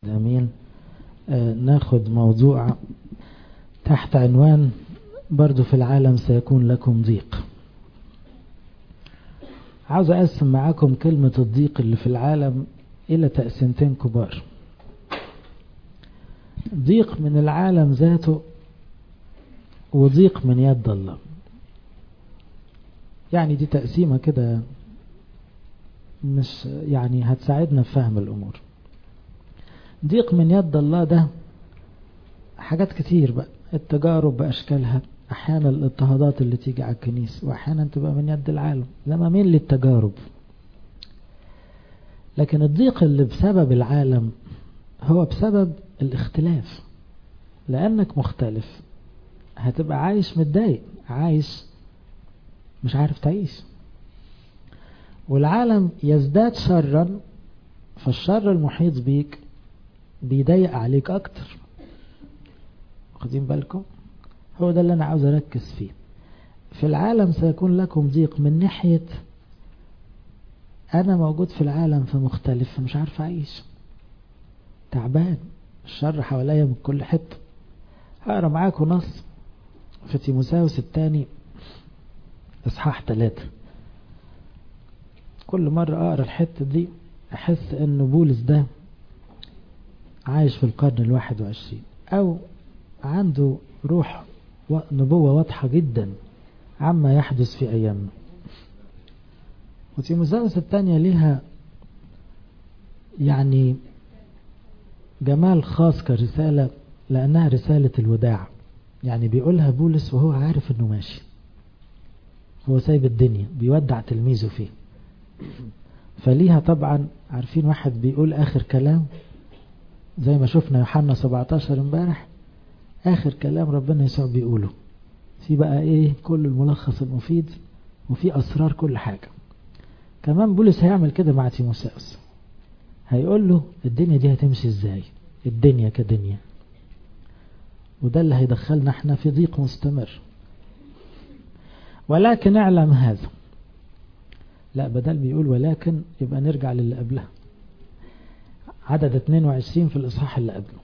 امين. ناخد موضوع تحت عنوان برضو في العالم سيكون لكم ضيق. عاوز اقسم معاكم كلمة الضيق اللي في العالم الى تقسيمتين كبار: ضيق من العالم ذاته وضيق من يد الله. يعني دي تقسيمة كده مش يعني هتساعدنا في فهم الامور. ضيق من يد الله ده حاجات كتير بقى، التجارب بأشكالها، احيانا الاضطهادات اللي تيجي على الكنيسة، واحيانا تبقى من يد العالم لما مين للتجارب. لكن الضيق اللي بسبب العالم هو بسبب الاختلاف، لانك مختلف هتبقى عايش متضايق، عايش مش عارف تعيش، والعالم يزداد شرا، فالشر المحيط بيك بيضايق عليك اكتر. واخدين بالكم؟ هو ده اللي انا عاوز اركز فيه. في العالم سيكون لكم ضيق من ناحية انا موجود في العالم فمختلف، فمش عارف اعيش، تعبان، الشر حواليا من كل حتة. هقرا معاكم نص في تيموثاوس الثاني اصحاح 3. كل مرة اقرا الحتة دي احس ان بولس ده عايش في القرن 21 او عنده روح نبوة واضحة جدا عما يحدث في ايامنا. وتيموثاوس الثانية ليها يعني جمال خاص كرسالة، لأنها رسالة الوداع. يعني بيقولها بولس وهو عارف انه ماشي، هو سايب الدنيا بيودع تلميذه فيه. فليها طبعا عارفين واحد بيقول آخر كلام زي ما شفنا يوحنا 17 امبارح، آخر كلام ربنا يسوع بيقوله في بقى ايه كل الملخص المفيد وفي أسرار كل حاجة. كمان بولس هيعمل كده مع تيموثاوس، هيقول له الدنيا دي هتمشي ازاي، الدنيا كدنيا، وده اللي هيدخلنا احنا في ضيق مستمر. ولكن اعلم هذا، لا بدل بيقول ولكن يبقى نرجع للي قبلها، عدد 22 في الإصحاح اللي قبله.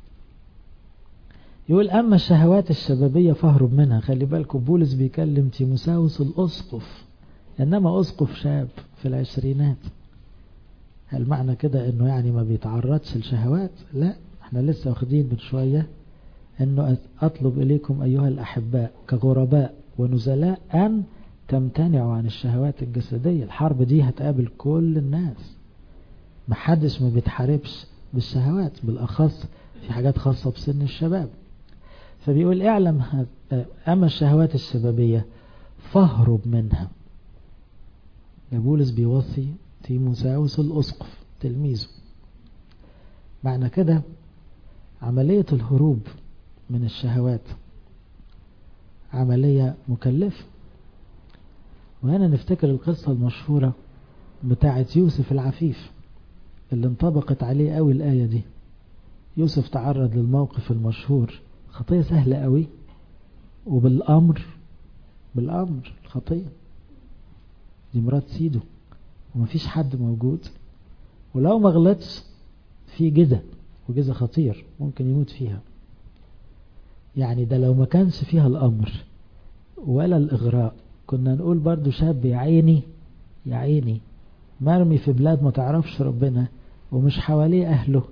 يقول أما الشهوات الشبابية فاهرب منها. خلي بالكم بولس بيكلم تيموثاوس الأسقف، إنما أسقف شاب في العشرينات. هل معنى كده إنه يعني ما بيتعرضش لشهوات؟ لا، احنا لسه واخدين من شوية إنه أطلب إليكم أيها الأحباء كغرباء ونزلاء أن تمتنعوا عن الشهوات الجسدية. الحرب دي هتقابل كل الناس، محدش ما بيتحاربش بالشهوات، بالأخص في حاجات خاصة بسن الشباب. فبيقول اعلم أما الشهوات الشبابية فاهرب منها. بولس بيوصي تيموثاوس الأسقف تلميذه. معنى كده عملية الهروب من الشهوات عملية مكلفة. وهنا نفتكر القصة المشهورة بتاعة يوسف العفيف اللي انطبقت عليه قوي الآية دي. يوسف تعرض للموقف المشهور، خطية سهلة قوي، وبالأمر الخطية دي مرات سيده ومفيش حد موجود، ولو ما غلطش في جزء، وجزء خطير ممكن يموت فيها. يعني ده لو ما كانش فيها الأمر ولا الإغراء كنا نقول برضو شاب يا عيني مرمي في بلاد ما تعرفش ربنا ومش حواليه أهله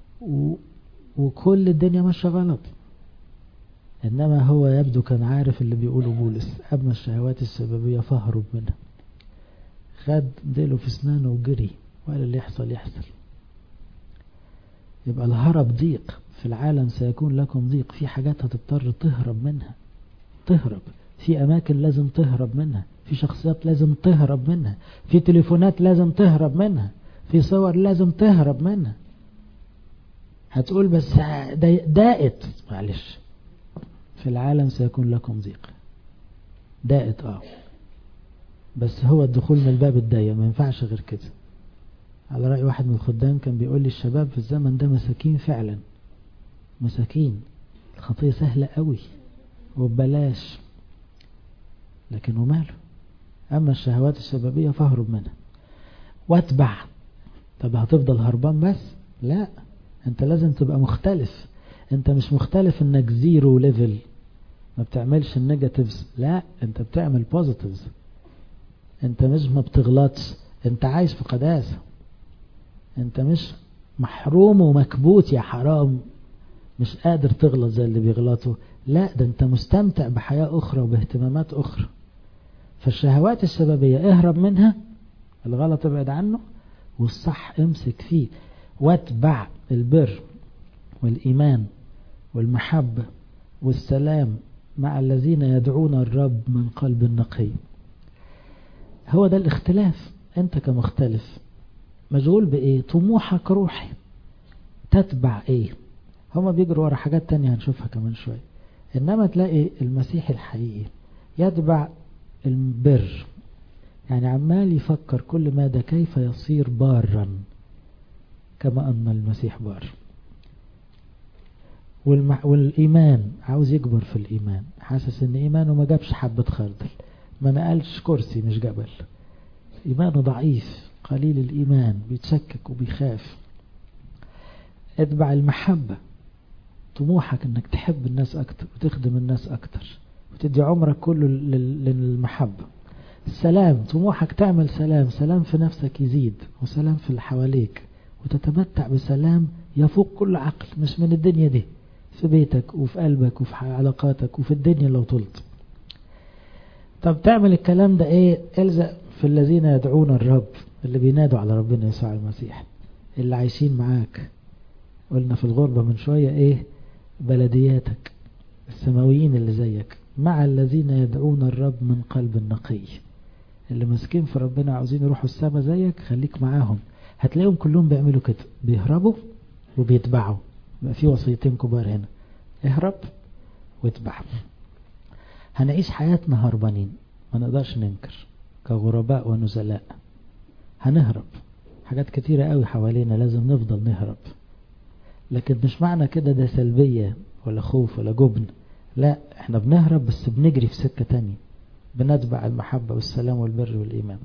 وكل الدنيا ماشية غلط. إنما هو يبدو كان عارف اللي بيقوله بولس: أما الشهوات السببية فاهرب منها. خد ديله في اسنانه وجري وقال اللي يحصل يحصل. يبقى الهرب ضيق. في العالم سيكون لكم ضيق، في حاجات هتضطر تهرب منها، تهرب في أماكن لازم تهرب منها، في شخصيات لازم تهرب منها، في تليفونات لازم تهرب منها، في صور لازم تهرب منها. هتقول بس دائت، معلش، في العالم سيكون لكم ضيق. دائت بس هو الدخول من الباب الضيق، ما ينفعش غير كده. على رأي واحد من الخدام كان بيقول لي الشباب في الزمن ده مساكين فعلا، مساكين، الخطية سهلة قوي وببلاش، لكن وماله. أما الشهوات الشبابية فاهرب منها واتبع. طب هتفضل هربان بس؟ لا، انت لازم تبقى مختلف. انت مش مختلف انك زيرو ليفل ما بتعملش النيجاتيفز، لا انت بتعمل بوزيتيفز. انت مش ما بتغلطش، انت عايش في قداسة. انت مش محروم ومكبوت يا حرام مش قادر تغلط زي اللي بيغلطوا، لا ده انت مستمتع بحياة اخرى وباهتمامات اخرى. فالشهوات الشبابية اهرب منها، الغلط ابعد عنه، والصح امسك فيه، واتبع البر والإيمان والمحبة والسلام مع الذين يدعون الرب من قلب نقي. هو ده الاختلاف. انت كمختلف مشغول بايه؟ طموحك روحي، تتبع ايه؟ هما بيجروا ورا حاجات تانية هنشوفها كمان شوية. انما تلاقي المسيح الحقيقي يتبع البر، يعني عمال يفكر كل ماذا كيف يصير بارا كما أن المسيح بار. والإيمان عاوز يكبر في الإيمان، حاسس ان إيمانه ما جابش حبة خردل، ما نقلش كرسي مش جبل، إيمانه ضعيف قليل الإيمان، بيتشكك وبيخاف. اتبع المحبة، طموحك انك تحب الناس اكتر وتخدم الناس اكتر وتدي عمرك كله للمحبة. السلام، طموحك تعمل سلام، سلام في نفسك يزيد وسلام في اللي حواليك، وتتمتع بسلام يفوق كل عقل، مش من الدنيا دي، في بيتك وفي قلبك وفي علاقاتك وفي الدنيا لو طلت. طب تعمل الكلام ده ايه؟ الزق في الذين يدعون الرب، اللي بينادوا على ربنا يسوع المسيح، اللي عايشين معاك. قلنا في الغربة من شوية ايه؟ بلدياتك، السماويين اللي زيك، مع الذين يدعون الرب من قلب نقي. اللي ماسكين في ربنا عاوزين يروحوا السما زيك، خليك معاهم. هتلاقيهم كلهم بيعملوا كده، بيهربوا وبيتبعوا. بقى في وصيتين كبار هنا، اهرب واتبع. هنعيش حياتنا هربانين، ما نقدرش ننكر، كغرباء ونزلاء هنهرب. حاجات كتيرة قوي حوالينا لازم نفضل نهرب، لكن مش معنى كده ده سلبية ولا خوف ولا جبن، لا احنا بنهرب بس بنجري في سكة تانية، بنتبع المحبة والسلام والبر والإيمان.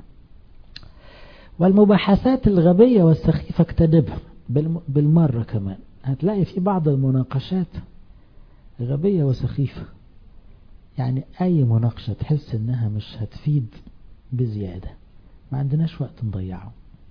والمباحثات الغبية والسخيفة اجتنبها بالمرة كمان. هتلاقي في بعض المناقشات غبية وسخيفة، يعني أي مناقشة تحس إنها مش هتفيد بزيادة، ما عندناش وقت نضيعه،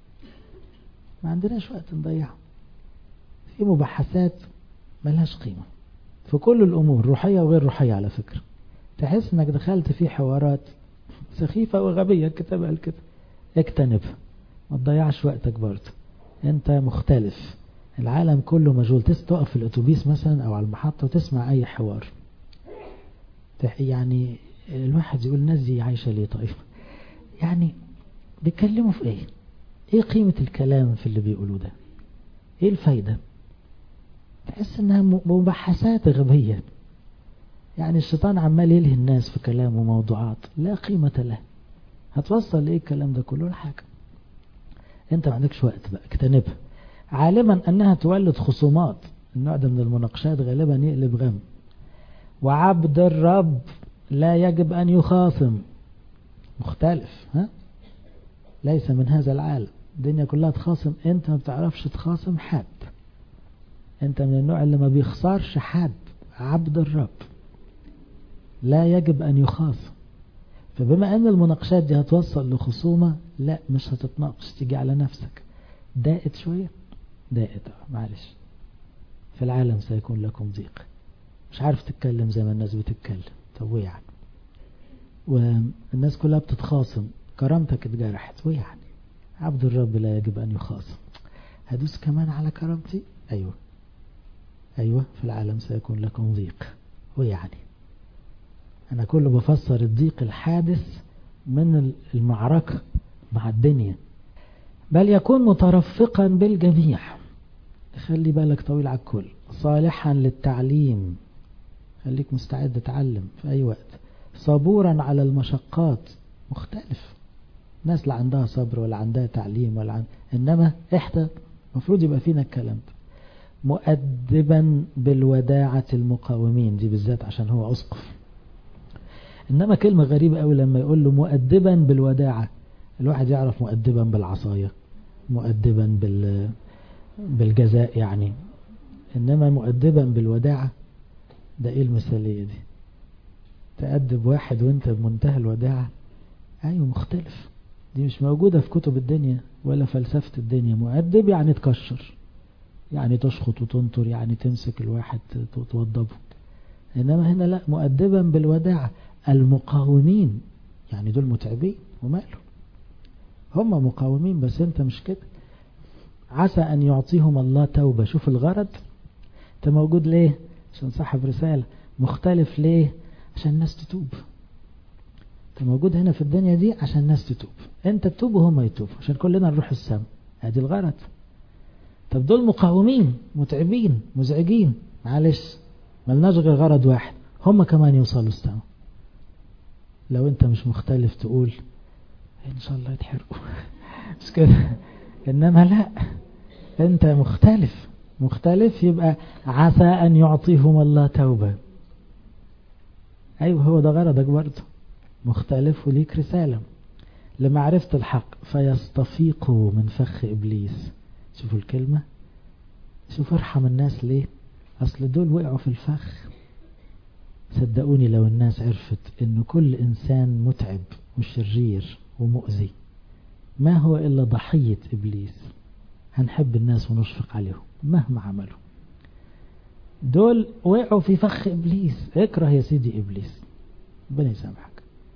ما عندناش وقت نضيعه. في مباحثات ملهاش قيمة في كل الأمور، روحية وغير روحية على فكرة. تحس إنك دخلت في حوارات سخيفة وغبية، الكتاب قال كده، اجتنبها، ما تضيعش وقتك برضه. انت مختلف، العالم كله مشغول. تقف في الاتوبيس مثلا او على المحطة وتسمع اي حوار، يعني الواحد يقول الناس دي عايشة ليه؟ طيب يعني بيتكلموا في ايه؟ ايه قيمة الكلام في اللي بيقولوا ده؟ ايه الفايدة؟ تحس انها مباحثات غبية، يعني الشيطان عمال يلهي الناس في كلام وموضوعات لا قيمة له. هتوصل لإيه الكلام ده كله؟ لحاجة انت ما عندكش وقت بقى، اجتنبها، عالما انها تولد خصومات. النوع ده من المناقشات غالبا يقلب غم. وعبد الرب لا يجب ان يخاصم. مختلف، ها؟ ليس من هذا العالم، الدنيا كلها تخاصم، انت ما بتعرفش تخاصم حد، انت من النوع اللي ما بيخسرش حد. عبد الرب لا يجب ان يخاصم. فبما ان المناقشات دي هتوصل لخصومة، لا مش هتتناقش، تيجي على نفسك. دائت شوية، دائت معلش، في العالم سيكون لكم ضيق، مش عارف تتكلم زي ما الناس بتتكلم، طب ويه يعني؟ والناس كلها بتتخاصم، كرامتك اتجرحت، ويه يعني؟ عبد الرب لا يجب ان يخاصم. هدوس كمان على كرامتي؟ ايوه في العالم سيكون لكم ضيق، ويه يعني؟ أنا كله بفسر الضيق الحادث من المعركة مع الدنيا. بل يكون مترفقا بالجميع، خلي بالك طويل على الكل، صالحا للتعليم، خليك مستعد تتعلم في أي وقت، صبورا على المشقات. مختلف، ناس لا عندها صبر ولا عندها تعليم إنما إحدى مفروض يبقى فينا الكلام ده. مؤدبا بالوداعة المقاومين، دي بالذات عشان هو أسقف. إنما كلمة غريبة قوي لما يقول له مؤدبا بالوداعة. الواحد يعرف مؤدبا بالعصاية، مؤدبا بالجزاء يعني، إنما مؤدبا بالوداعة، ده إيه المثالية دي؟ تأدب واحد وانت بمنتهى الوداعة؟ أيوه مختلف، دي مش موجودة في كتب الدنيا ولا فلسفة الدنيا. مؤدب يعني تكشر، يعني تشخط وتنطر، يعني تمسك الواحد توضبه. إنما هنا لا، مؤدبا بالوداعة. المقاومين يعني دول متعبين وماله، هم مقاومين بس انت مش كده. عسى أن يعطيهم الله توبة. شوف الغرض، انت موجود ليه؟ عشان صاحب رسالة. مختلف ليه؟ عشان الناس تتوب. انت موجود هنا في الدنيا دي عشان الناس تتوب، انت تتوب وهم يتوبوا عشان كلنا نروح السماء. ادي الغرض. طب دول مقاومين متعبين مزعجين، معلش ملناش غير غرض واحد، هم كمان يوصلوا السماء. لو انت مش مختلف تقول ان شاء الله يتحرقوا مش كده؟ انما لا، انت مختلف. مختلف يبقى عسى ان يعطيهم الله توبة. ايوه هو ده غرضك برضه، مختلف وليك رسالة لمعرفة الحق. فيستفيقوا من فخ إبليس. شوفوا الكلمة، شوفوا ارحم الناس ليه. أصل دول وقعوا في الفخ. صدقوني لو الناس عرفت إن كل إنسان متعب وشرير ومؤذي ما هو إلا ضحية إبليس، هنحب الناس ونشفق عليهم مهما عملوا. دول وقعوا في فخ إبليس. اكره يا سيدي إبليس، ربنا يسامحك،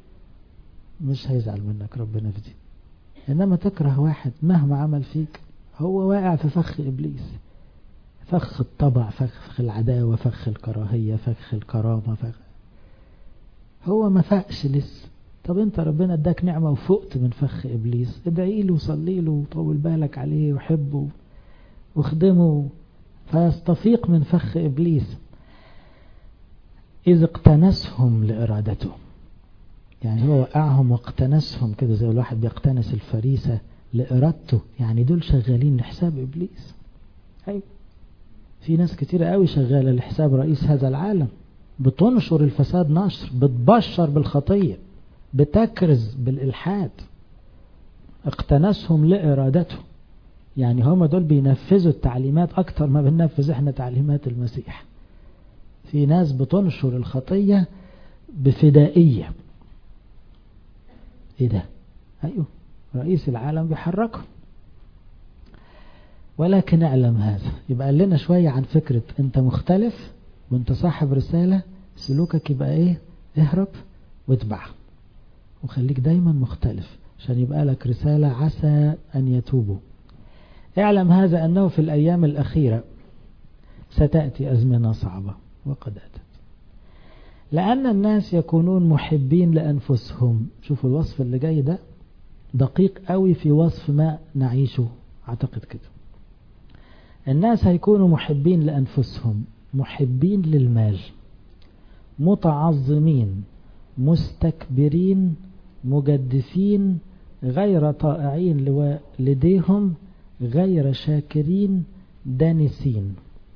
مش هيزعل منك ربنا في دي. إنما تكره واحد مهما عمل فيك، هو واقع في فخ إبليس. فخ الطبع، فخ العداوة، فخ الكراهية، فخ الكرامة، هو ما فاقش لسه. طب انت ربنا اداك نعمة وفقت من فخ إبليس، ادعي له وصلي له وطول بالك عليه وحبه واخدمه. فيستفيق من فخ إبليس إذ اقتنسهم لإرادته. يعني هو وقعهم واقتنسهم كده زي الواحد بيقتنس الفريسة لإرادته، يعني دول شغالين لحساب إبليس. أيوة، في ناس كتير قوي شغالة لحساب رئيس هذا العالم، بتنشر الفساد نشر، بتبشر بالخطية، بتكرز بالإلحاد. اقتنسهم لإرادته، يعني هم دول بينفذوا التعليمات أكتر ما بننفذ احنا تعليمات المسيح. في ناس بتنشر الخطية بفدائية. ايه ده؟ ايوه، رئيس العالم بيحركه. ولكن اعلم هذا، يبقى لنا شوية عن فكرة انت مختلف وانت صاحب رسالة، سلوكك يبقى ايه؟ اهرب واتبع وخليك دايما مختلف عشان يبقى لك رسالة. عسى ان يتوبوا. اعلم هذا انه في الايام الاخيرة ستأتي ازمنة صعبة وقد اتت، لأن الناس يكونون محبين لأنفسهم. شوفوا الوصف اللي جاي ده دقيق قوي في وصف ما نعيشه. أعتقد كده الناس هيكونوا محبين لأنفسهم، محبين للمال، متعظمين، مستكبرين، مجدفين، غير طائعين لوالديهم، غير شاكرين، دانسين.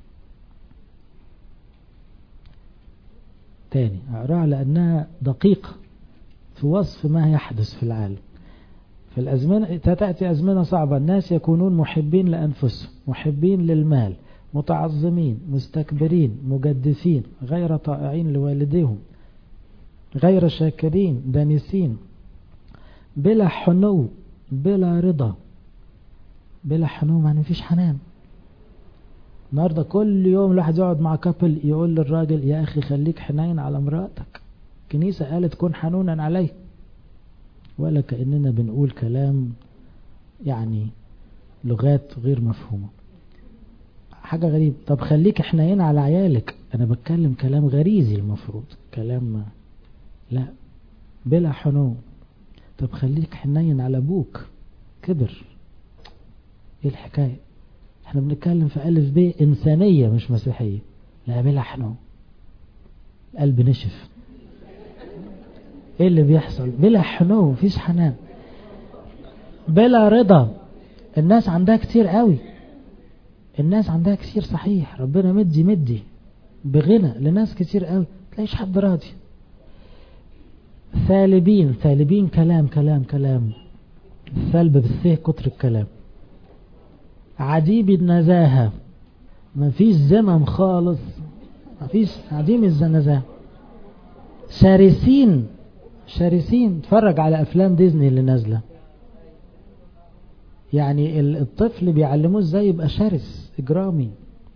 تاني أقرأ لأنها دقيقة في وصف ما يحدث في العالم. في الأزمنة تأتي أزمنة صعبة، الناس يكونون محبين لأنفسهم، محبين للمال، متعظمين، مستكبرين، مجدفين، غير طائعين لوالديهم، غير شاكرين، دانسين، بلا حنو، بلا رضا. بلا حنو يعني مفيش حنان. النهاردة كل يوم الواحد يقعد مع كابل يقول للراجل يا أخي خليك حنين على مراتك، كنيسة قالت كن حنونا عليه، ولا كأننا بنقول كلام يعني لغات غير مفهومة، حاجة غريبة. طب خليك حنين على عيالك، أنا بتكلم كلام غريزي المفروض كلام لا بلا حنو. طب خليك حنين على أبوك كبر، إيه الحكاية؟ احنا بنتكلم في ألف ب إنسانية مش مسيحية. لا بلا حنو، القلب نشف. ايه اللي بيحصل؟ بلا حنو، مفيش حنان. بلا رضا، الناس عندها كتير قوي، الناس عندها كتير صحيح، ربنا مدي بغنى لناس كتير قوي، تلاقيش حد راضي. ثالبين، ثالبين كلام كلام كلام، ثلب بالثيه كتر الكلام. عديب النزاهة، مفيش زمم خالص، مفيش عديم الزنزان. شرسين شرسين. اتفرج على افلام ديزني اللي نازله، يعني الطفل بيعلموه ازاي يبقى شرس اجرامي.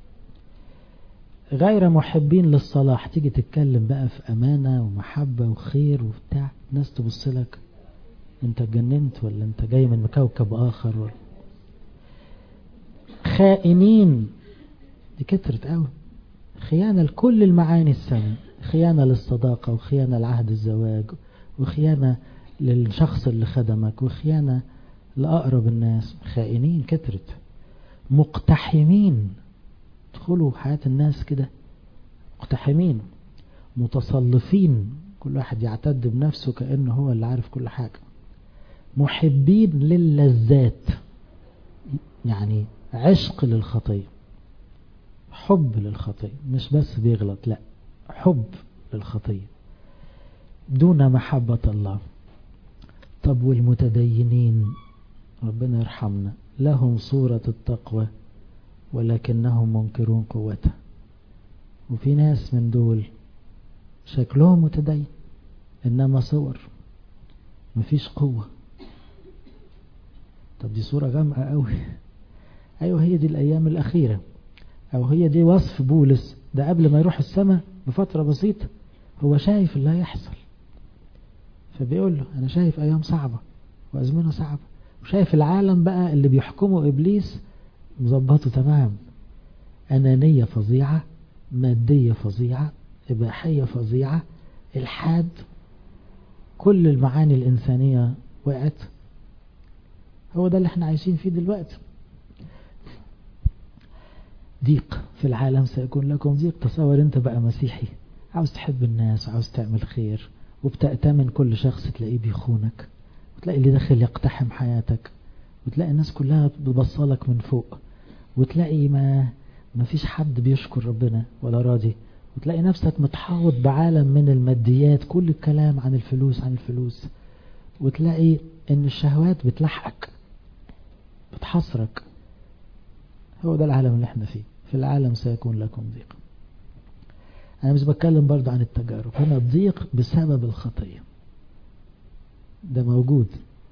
غير محبين للصلاح. تيجي تتكلم بقى في امانه ومحبه وخير وبتاع، ناس تبص لك انت اتجننت ولا انت جاي من كوكب اخر ولا. خائنين، دي كترت قوي. خيانه لكل المعاني السامه، خيانه للصداقه، وخيانه لعهد الزواج، وخيانه للشخص اللي خدمك، وخيانه لأقرب الناس. خائنين كترت. مقتحمين، ادخلوا حياة الناس كده مقتحمين. متصلفين، كل واحد يعتد بنفسه كأنه هو اللي عارف كل حاجة. محبين للذات، يعني عشق للخطية، حب للخطية، مش بس بيغلط، لا حب للخطية دون محبة الله. طب والمتدينين ربنا يرحمنا، لهم صورة التقوى ولكنهم منكرون قوتها. وفي ناس من دول شكلهم متدين إنما صور مفيش قوة. طب دي صورة غامقة قوي. أيوة، هي دي الأيام الأخيرة، أو هي دي وصف بولس ده قبل ما يروح السماء بفترة بسيطة. هو شايف اللي هيحصل، فبيقول له أنا شايف أيام صعبة وأزمنة صعبة، وشايف العالم بقى اللي بيحكمه إبليس مظبطه تمام. أنانية فظيعة، مادية فظيعة، إباحية فظيعة، الحاد، كل المعاني الإنسانية وقعت. هو ده اللي احنا عايشين فيه دلوقتي. ضيق في العالم سيكون لكم ضيق. تصور انت بقى مسيحي عاوز تحب الناس وعاوز تعمل خير، وبتأتمن كل شخص تلاقيه بيخونك، وتلاقي اللي داخل يقتحم حياتك، وتلاقي الناس كلها بتبصلك من فوق، وتلاقي ما فيش حد بيشكر ربنا ولا راضي، وتلاقي نفسك متحوط بعالم من الماديات، كل الكلام عن الفلوس عن الفلوس، وتلاقي ان الشهوات بتلحقك بتحصرك. هو ده العالم اللي احنا فيه. في العالم سيكون لكم ضيق. انا مش بتكلم برضه عن التجارب، هنا الضيق بسبب الخطية ده موجود،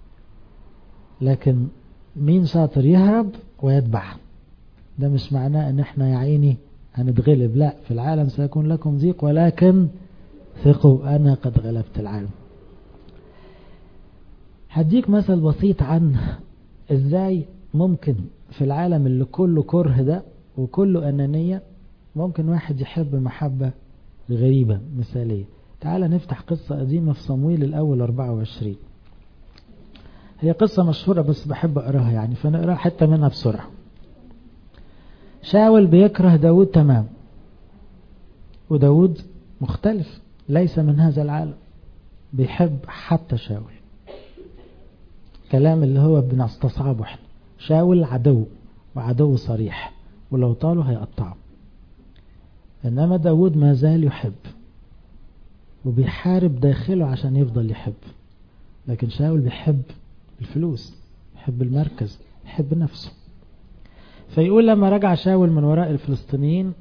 لكن مين شاطر يهرب ويتبع. ده مش معناه ان احنا يا عيني هنتغلب، لا. في العالم سيكون لكم ضيق ولكن ثقوا انا قد غلبت العالم. هديك مثل بسيط عن ازاي ممكن في العالم اللي كله كره ده وكله انانية ممكن واحد يحب محبة غريبة مثالية. تعال نفتح قصة قديمة في صمويل الأول 24. هي قصة مشهورة بس بحب أقراها يعني، فنقرأ حتى منها بسرعة. شاول بيكره داود تمام، وداود مختلف ليس من هذا العالم، بيحب حتى شاول. كلام اللي هو بنستصعبه احنا. شاول عدو، وعدو صريح، ولو طاله هيقطعه. إنما داود ما زال يحب وبيحارب داخله عشان يفضل يحب. لكن شاول بيحب الفلوس، بيحب المركز، بيحب نفسه. فيقول لما رجع شاول من وراء الفلسطينيين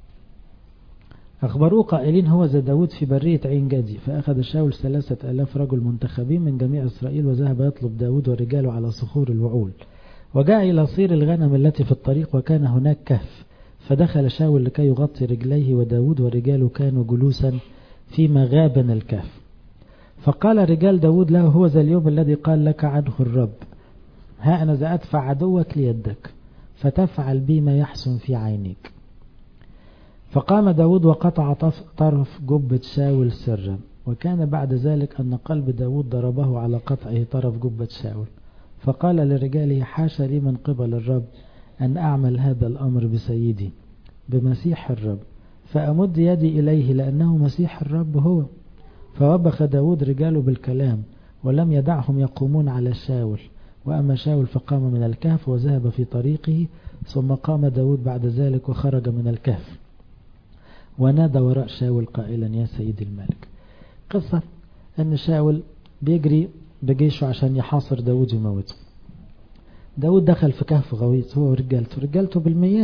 أخبروه قائلين هو ذا داود في برية عين جدي. فأخذ شاول 3000 رجل منتخبين من جميع إسرائيل، وذهب يطلب داود ورجاله على صخور الوعول، وجاء إلى صير الغنم التي في الطريق، وكان هناك كهف. فدخل شاول لكي يغطي رجليه، وداود ورجاله كانوا جلوسا في مغابن الكهف. فقال رجال داود له هو ذا اليوم الذي قال لك عنه الرب، ها أنا ذا أدفع عدوك ليدك فتفعل بي ما يحسن في عينيك. فقام داود وقطع طرف جبة شاول سرا، وكان بعد ذلك أن قلب داود ضربه على قطعه طرف جبة شاول. فقال لرجاله حاشا لي من قبل الرب أن أعمل هذا الأمر بسيدي بمسيح الرب، فأمد يدي إليه لأنه مسيح الرب هو. فوبخ داود رجاله بالكلام ولم يدعهم يقومون على شاول. وأما شاول فقام من الكهف وذهب في طريقه. ثم قام داود بعد ذلك وخرج من الكهف ونادى وراء شاول قائلا يا سيد الملك. قصة أن شاول بيجري بجيشه عشان يحاصر داود ويموته. داود دخل في كهف غويط هو ورجالته بالمئات،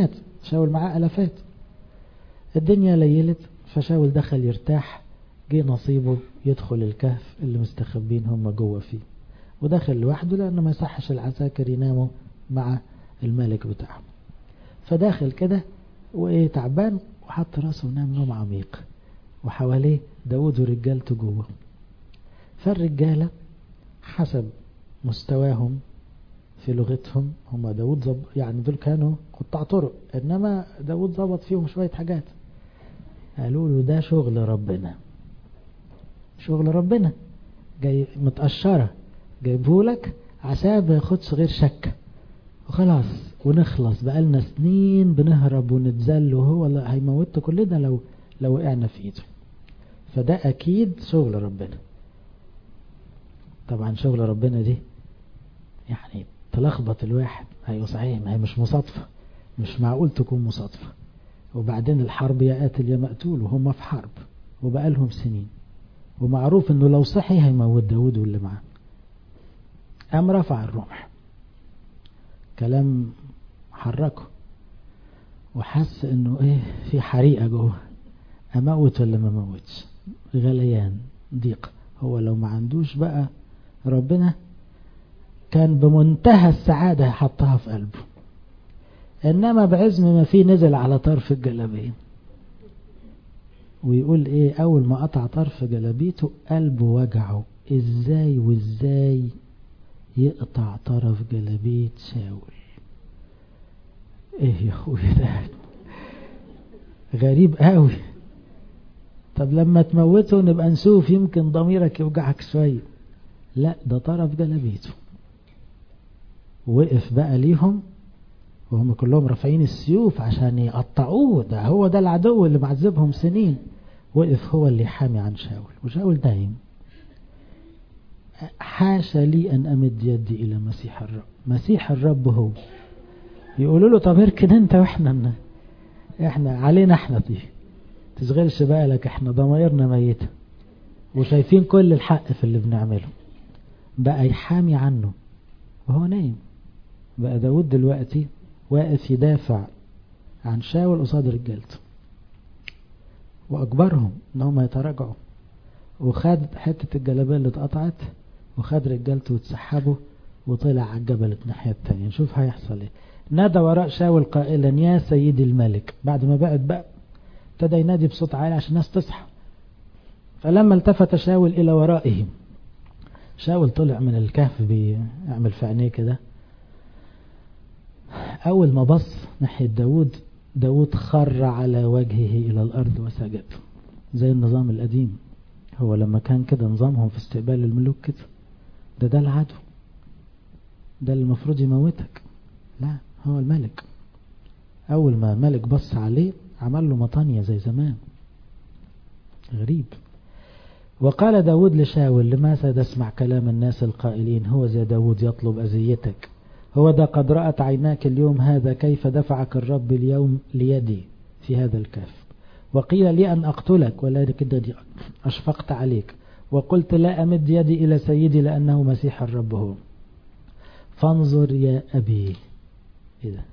شاول معاه ألفات. الدنيا ليلت، فشاول دخل يرتاح، جه نصيبه يدخل الكهف اللي مستخبين هم جوه فيه، ودخل لوحده لأنه ما يصحش العساكر يناموا مع الملك بتاعهم. فداخل كده وإيه تعبان، وحط راسه ونام نوم عميق، وحواليه داود ورجالته جوه. فالرجالة حسب مستواهم في لغتهم، هم داود يعني دول كانوا قطاع طرق، إنما داود ضبط فيهم شوية حاجات. قالوا له ده شغل ربنا، شغل ربنا جاي متقشرة جايبهولك عشان ما ياخدش غير شك وخلاص ونخلص. بقالنا سنين بنهرب ونتذل، وهو هيموتنا كلنا لو وقعنا في ايده. فده اكيد شغل ربنا. طبعا شغل ربنا دي يعني تلخبط الواحد. ايوه صحيح، ما هي مش مصادفة، مش معقول تكون مصادفة. وبعدين الحرب يا قاتل يا مقتول، وهم في حرب وبقالهم سنين، ومعروف انه لو صحي هيموت داود واللي معاه. قام رفع الرمح، كلام حركه، وحس انه ايه في حريقة جوه، اموت ولا ما موتش، غليان ضيق. هو لو ما عندوش بقى ربنا كان بمنتهى السعادة حطها في قلبه، انما بعزم ما فيه نزل على طرف الجلابية. ويقول ايه، اول ما قطع طرف جلابيته قلبه وجعه، ازاي وازاي يقطع طرف جلابية شاول. ايه يا اخويا ده غريب قوي. طب لما تموته نبقى نشوف، يمكن ضميرك يوجعك شوية. لا، ده طرف جلابيته. وقف بقى ليهم وهم كلهم رافعين السيوف عشان يقطعوه، ده هو ده العدو اللي معذبهم سنين. وقف هو اللي حامي عن شاول، وشاول نايم. حاشا لي أن أمد يدي إلى مسيح الرب. مسيح الرب هو. يقولوا له طب اركن انت، واحنا علينا احنا دي، تشغلش بالك، احنا ضميرنا ميتة وشايفين كل الحق في اللي بنعمله. بقى يحامي عنه وهو نايم. بقى داود دلوقتي واقف يدافع عن شاول قصاد رجالته، واجبرهم انهم يتراجعوا، وخد حتة الجلابية اللي اتقطعت وخد رجالته وتسحبوا وطلع على الجبل الناحية التانية. نشوف هيحصل ايه. نادى وراء شاول قائلا يا سيدي الملك. بعد ما بقى ابتدى ينادي بصوت عالي عشان الناس تصحى. فلما التفت شاول الى ورائه، شاول طلع من الكهف بيعمل في عينيه كده. اول ما بص ناحية داود خر على وجهه الى الارض وسجد، زي النظام القديم. هو لما كان كده نظامهم في استقبال الملوك كده، ده العدو، ده اللي المفروض يموتك. لا، هو الملك. اول ما الملك بص عليه عمل له مطانية زي زمان. غريب. وقال داود لشاول لماذا تسمع كلام الناس القائلين هو ذا داود يطلب أذيتك؟ هو ده قد رأت عيناك اليوم هذا كيف دفعك الرب اليوم ليدي في هذا الكهف، وقيل لي أن أقتلك ولكنني أشفقت عليك وقلت لا أمد يدي إلى سيدي لأنه مسيح الرب هو. فانظر يا أبي. إيه ده؟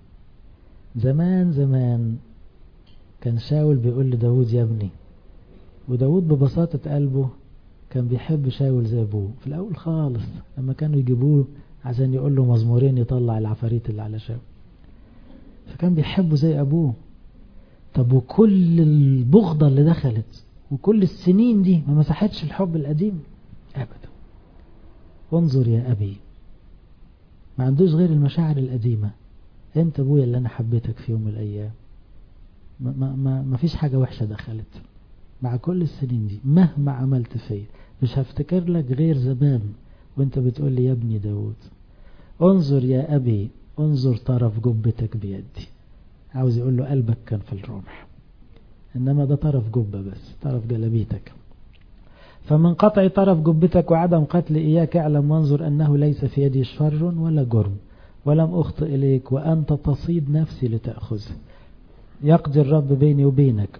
زمان كان شاول بيقول لداود يا ابني، وداود ببساطة قلبه كان بيحب شاول زي أبوه. في الأول خالص لما كانوا يجيبوه عشان يقول له مزمورين يطلع العفاريت اللي على شاول، فكان بيحبه زي أبوه. طب وكل البغضة اللي دخلت وكل السنين دي ما مسحتش الحب القديم أبدا. وانظر يا أبي، ما عندوش غير المشاعر القديمة. انت ابويا اللي انا حبيتك في يوم من الايام، ما فيش حاجة وحشة دخلت مع كل السنين دي. مهما عملت فيا مش هفتكر لك غير زمان وانت بتقول لي يا ابني داود. انظر يا ابي، انظر طرف جبتك بيدي. عاوز يقول له قلبك كان في الرمح، انما ده طرف جبة بس، طرف جلبيتك. فمن قطع طرف جبتك وعدم قتل إياك اعلم وانظر أنه ليس في يدي شر ولا جرم، ولم أخطئ إليك وأنت تصيد نفسي لتأخذه. يقضي الرب بيني وبينك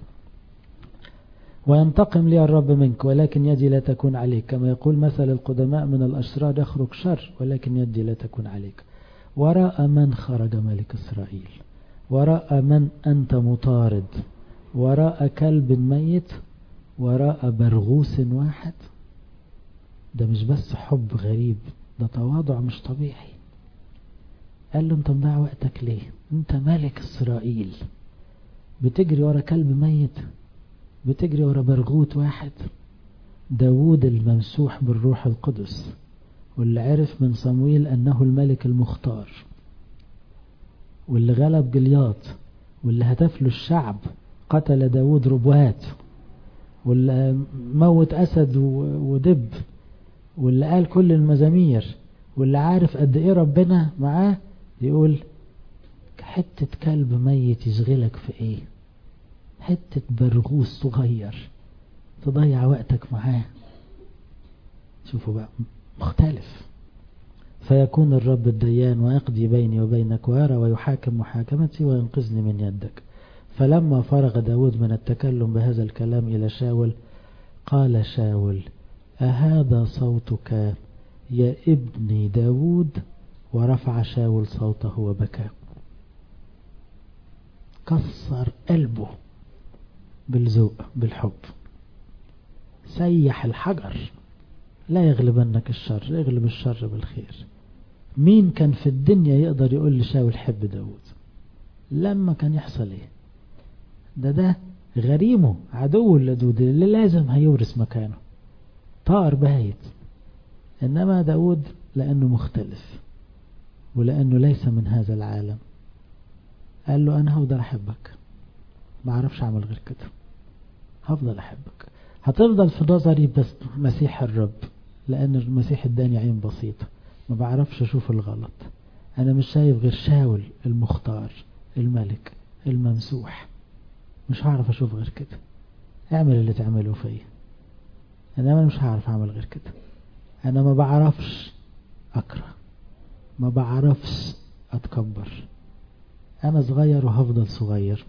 وينتقم لي الرب منك، ولكن يدي لا تكون عليك. كما يقول مثل القدماء من الأشرار يخرج شر ولكن يدي لا تكون عليك. وراء من خرج ملك إسرائيل؟ وراء من أنت مطارد، وراء كلب ميت، وراء برغوث واحد. ده مش بس حب غريب، ده تواضع مش طبيعي. قال له انت مضيع وقتك ليه؟ انت ملك إسرائيل بتجري ورا كلب ميت، بتجري ورا برغوث واحد. داود الممسوح بالروح القدس، واللي عرف من صمويل أنه الملك المختار، واللي غلب جلياط، واللي هتف له الشعب، قتل داود ربوات، واللي موت أسد ودب، واللي قال كل المزامير، واللي عارف قد ايه ربنا معاه، يقول حتة كلب ميت يشغلك في ايه؟ حتة برغوث صغير تضيع وقتك معاه. شوفوا بقى، مختلف. فيكون الرب الديان ويقضي بيني وبينك ويرى ويحاكم محاكمتي وينقذني من يدك. فلما فرغ داود من التكلم بهذا الكلام إلى شاول، قال شاول: أهذا صوتك يا ابني داود؟ ورفع شاول صوته وبكى. كسر قلبه بالذوق بالحب، سيح الحجر. لا يغلبنك الشر، يغلب الشر بالخير. مين كان في الدنيا يقدر يقول لشاول حب داود؟ لما كان يحصل ايه؟ ده غريمه، عدو اللدود اللي لازم هيورث مكانه، طائر بايت. انما داود لانه مختلف ولانه ليس من هذا العالم، قال له انا هفضل احبك، ما اعرفش اعمل غير كده، هفضل احبك، هتفضل في نظري بس مسيح الرب، لان المسيح اداني عين بسيطة، ما بعرفش اشوف الغلط. انا مش شايف غير شاول المختار الملك الممسوح، مش هعرف اشوف غير كده. اعمل اللي تعمله فيا، انا مش هعرف اعمل غير كده. انا ما بعرفش اكره، ما بعرفش اتكبر، انا صغير وهفضل صغير.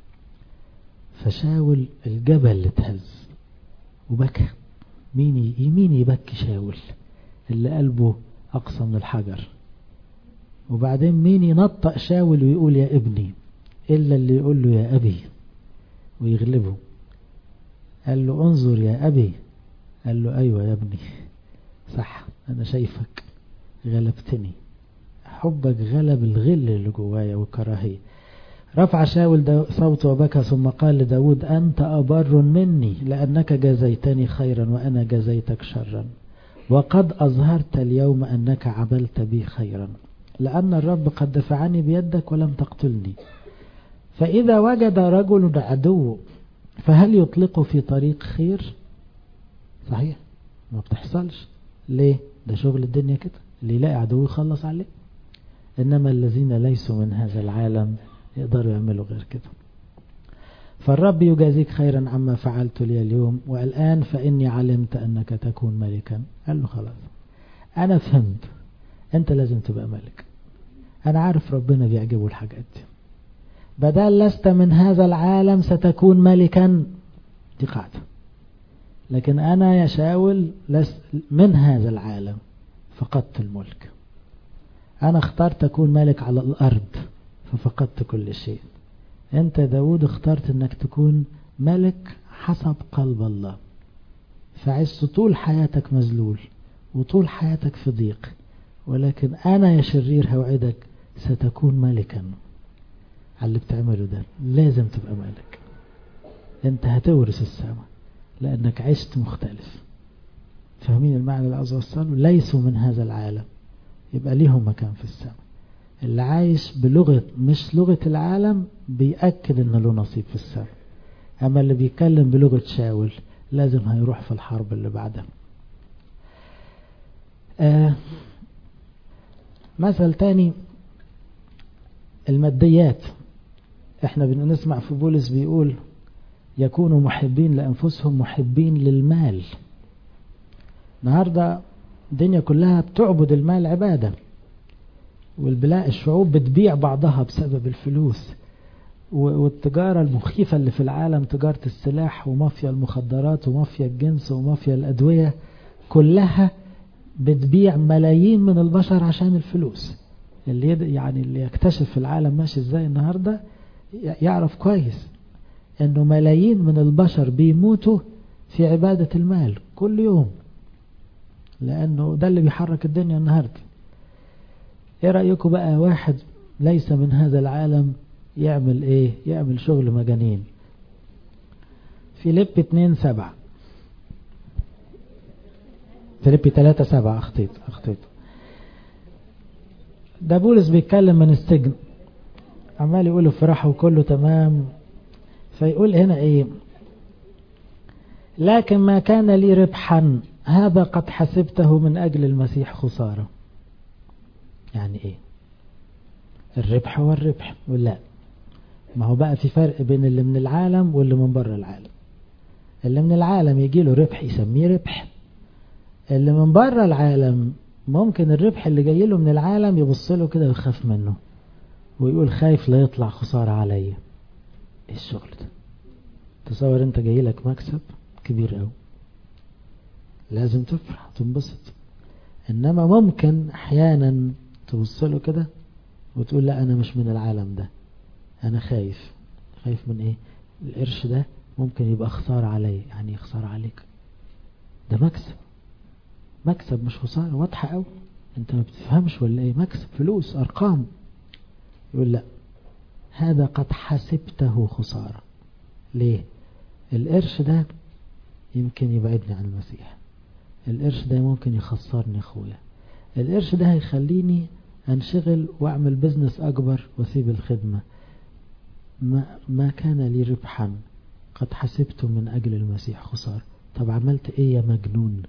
فشاول الجبل اللي اتهز وبكى. مين يبكي شاول اللي قلبه اقصى من الحجر؟ وبعدين مين ينطق شاول ويقول يا ابني الا اللي يقول له يا ابي ويغلبه؟ قال له انظر يا ابي، قال له ايوه يا ابني، صح، انا شايفك، غلبتني، حبك غلب الغل اللي جوايا والكراهية. رفع شاول صوته وبكى، ثم قال لداود: أنت أبر مني، لأنك جزيتني خيرا وأنا جزيتك شرا، وقد أظهرت اليوم أنك عملت بي خيرا، لأن الرب قد دفعني بيدك ولم تقتلني. فإذا وجد رجل عدو فهل يطلقه في طريق خير؟ صحيح، ما بتحصلش. ليه؟ ده شغل الدنيا كده، اللي يلاقي عدو يخلص عليه. إنما الذين ليسوا من هذا العالم يقدروا يعملوا غير كده. فالرب يجازيك خيرا عما فعلت لي اليوم، والآن فإني علمت أنك تكون ملكا. قال له خلاص، أنا فهمت، أنت لازم تبقى ملك. أنا عارف ربنا بيعجبه الحاجات دي. بدل لست من هذا العالم ستكون ملكا، دي قاعدة. لكن أنا يا شاول لست من هذا العالم، فقدت الملك. أنا اخترت أكون ملك على الأرض ففقدت كل شيء. أنت داود اخترت أنك تكون ملك حسب قلب الله، فعشت طول حياتك مذلول وطول حياتك في ضيق، ولكن أنا يا شرير هوعدك ستكون ملكا. على اللي بتعمله ده لازم تبقى ملك. أنت هتورث السماء لأنك عشت مختلف. فاهمين المعنى اللي عاوز أوصله؟ ليسوا من هذا العالم، يبقى ليهم مكان في السماء. اللي عايش بلغة مش لغة العالم بيأكد ان له نصيب في السماء. اما اللي بيتكلم بلغة شاول لازم هيروح في الحرب اللي بعدها. مثل تاني، الماديات. احنا بنسمع في بولس بيقول يكونوا محبين لأنفسهم محبين للمال. النهاردة الدنيا كلها بتعبد المال عبادة، الشعوب بتبيع بعضها بسبب الفلوس، والتجارة المخيفة اللي في العالم، تجارة السلاح ومافيا المخدرات ومافيا الجنس ومافيا الأدوية، كلها بتبيع ملايين من البشر عشان الفلوس. اللي يكتشف العالم ماشي ازاي النهاردة يعرف كويس انه ملايين من البشر بيموتوا في عبادة المال كل يوم، لانه ده اللي بيحرك الدنيا النهاردة. ايه رأيكم بقى واحد ليس من هذا العالم يعمل ايه؟ يعمل شغل مجانين. فيليب 2:7، فيليب 3:7، اخطيت. ده بولس بيتكلم من السجن، عمال يقول افرحوا كله تمام. فيقول هنا ايه؟ لكن ما كان لي ربحا هذا قد حسبته من اجل المسيح خسارة. يعني ايه الربح؟ هو الربح ولا ما هو بقى في فرق بين اللي من العالم واللي من بره العالم. اللي من العالم يجي له ربح يسميه ربح. اللي من بره العالم ممكن الربح اللي جاي له من العالم يبص له كده ويخاف منه ويقول خايف لا يطلع خسارة عليا. ايه الشغل ده؟ تصور انت جاي لك مكسب كبير قوي، لازم تفرح تنبسط. انما ممكن احيانا تبص له كده وتقول لا انا مش من العالم ده، انا خايف من ايه؟ القرش ده ممكن يبقى خسارة عليا. يعني خسارة عليك؟ ده مكسب مش خسارة، واضحة قوي. انت ما بتفهمش ولا ايه؟ مكسب، فلوس، ارقام. يقول لا هذا قد حسبته خسارة. ليه؟ القرش ده يمكن يبعدني عن المسيح، القرش ده ممكن يخسرني اخويا، القرش ده هيخليني انشغل واعمل بزنس اكبر واسيب الخدمة. ما كان لي ربحا قد حسبته من اجل المسيح خسارة. طب عملت ايه يا مجنون؟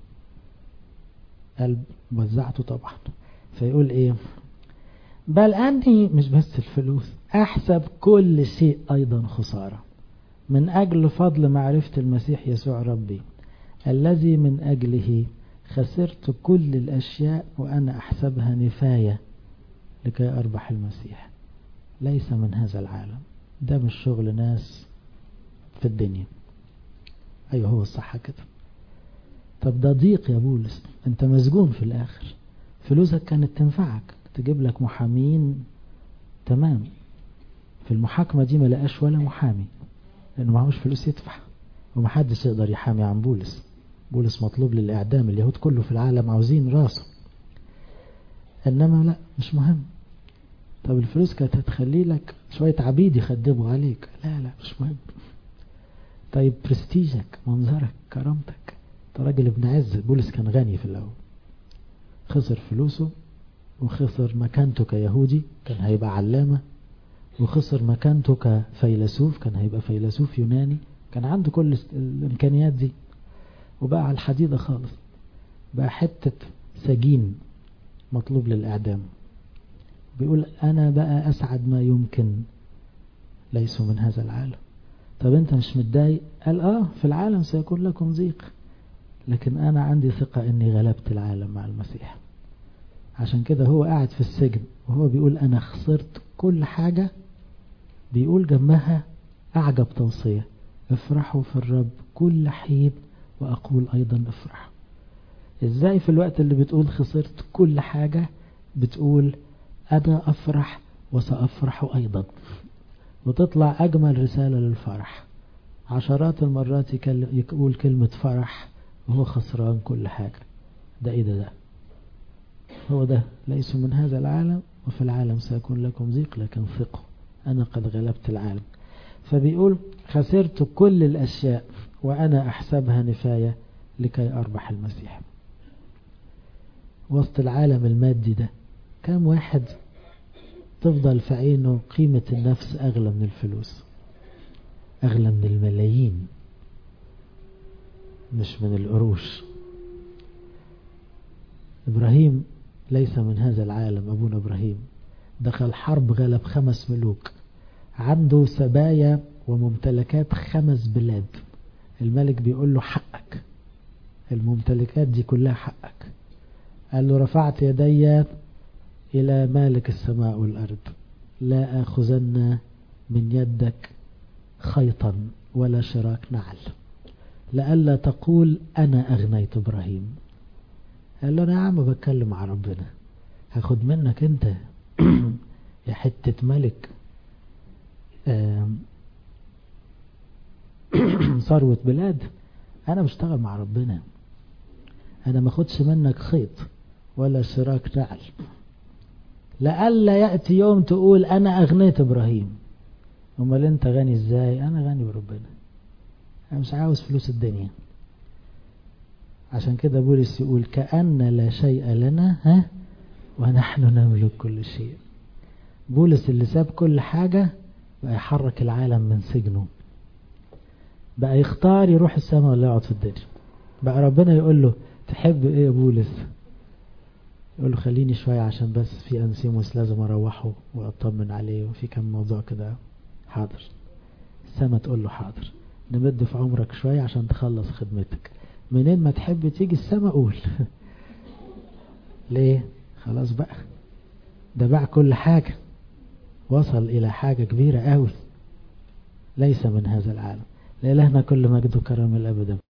قلب وزعته طبعا. فيقول ايه؟ بل اني مش بس الفلوس، احسب كل شيء ايضا خسارة من اجل فضل معرفة المسيح يسوع ربي الذي من اجله خسرت كل الاشياء وانا احسبها نفاية لكي اربح المسيح. ليس من هذا العالم. ده مش شغل ناس في الدنيا. ايوه هو الصح كده. طب ده ضيق يا بولس، انت مسجون في الاخر. فلوسك كانت تنفعك، تجيب لك محامين تمام. في المحاكمة دي ما لقاش ولا محامي لانه معهوش فلوس يدفع، ومحدش يقدر يحامي عن بولس. بولس مطلوب للاعدام، اليهود كله في العالم عاوزين راسه. انما لا، مش مهم. طب الفلوس كانت هتخلي لك شوية عبيد يخدموا عليك، لا مش مهم. طيب برستيجك، منظرك، كرامتك، انت راجل ابن عز. بولس كان غني في الاول، خسر فلوسه وخسر مكانته كيهودي، كان هيبقى علامة، وخسر مكانته كفيلسوف، كان هيبقى فيلسوف يوناني، كان عنده كل الامكانيات دي، وبقى على الحديدة خالص، بقى حتة سجين مطلوب للإعدام. بيقول أنا بقى أسعد ما يمكن، ليسوا من هذا العالم. طب أنت مش متضايق؟ قال في العالم سيكون لكم ضيق، لكن أنا عندي ثقة أني غلبت العالم مع المسيح. عشان كده هو قاعد في السجن وهو بيقول أنا خسرت كل حاجة. بيقول جنبها أعجب توصية: افرحوا في الرب كل حين، وأقول أيضا افرح. إزاي في الوقت اللي بتقول خسرت كل حاجة بتقول أنا أفرح وسأفرح أيضا؟ وتطلع أجمل رسالة للفرح. عشرات المرات يقول كلمة فرح وهو خسران كل حاجة. ده إيه ده؟ هو ده. ليسوا من هذا العالم وفي العالم سيكون لكم ضيق، لكن ثقوا أنا قد غلبت العالم. فبيقول خسرت كل الأشياء وأنا أحسبها نفاية لكي أربح المسيح. وسط العالم المادي ده كم واحد تفضل في عينه قيمة النفس أغلى من الفلوس، أغلى من الملايين، مش من القروش. إبراهيم ليس من هذا العالم. أبونا إبراهيم دخل حرب، غلب 5 ملوك، عنده سبايا وممتلكات 5 بلاد. الملك بيقول له حقك، الممتلكات دي كلها حقك. قال له رفعت يدي إلى مالك السماء والأرض لا آخذن من يدك خيطا ولا شراك نعل لألا تقول أنا أغنيت إبراهيم. قال له أنا يا عم بتكلم مع ربنا، هاخد منك أنت يا حتة ملك، ثروة بلاد، أنا بشتغل مع ربنا، أنا ما خدش منك خيط ولا شراك نعل، لألا يأتي يوم تقول أنا أغنيت إبراهيم. أمال أنت غني إزاي؟ أنا غني بربنا، أنا مش عاوز فلوس الدنيا. عشان كده بولس يقول كأن لا شيء لنا ونحن نملك كل شيء. بولس اللي ساب كل حاجة بقى يحرك العالم من سجنه، بقى يختار يروح السماء ولا يقعد في الدنيا. بقى ربنا يقول له تحب ايه يا بولس؟ يقول له خليني شوية عشان بس في أنسيموس لازم أروحه وأطمن عليه وفي كم موضوع كده. حاضر. السماء تقول له حاضر، نمد في عمرك شوية عشان تخلص خدمتك. منين ما تحب تيجي السماء قول. ليه؟ خلاص بقى، ده باع كل حاجة، وصل إلى حاجة كبيرة قوي ليس من هذا العالم. لإلهنا كل مجد وكرم الأبد.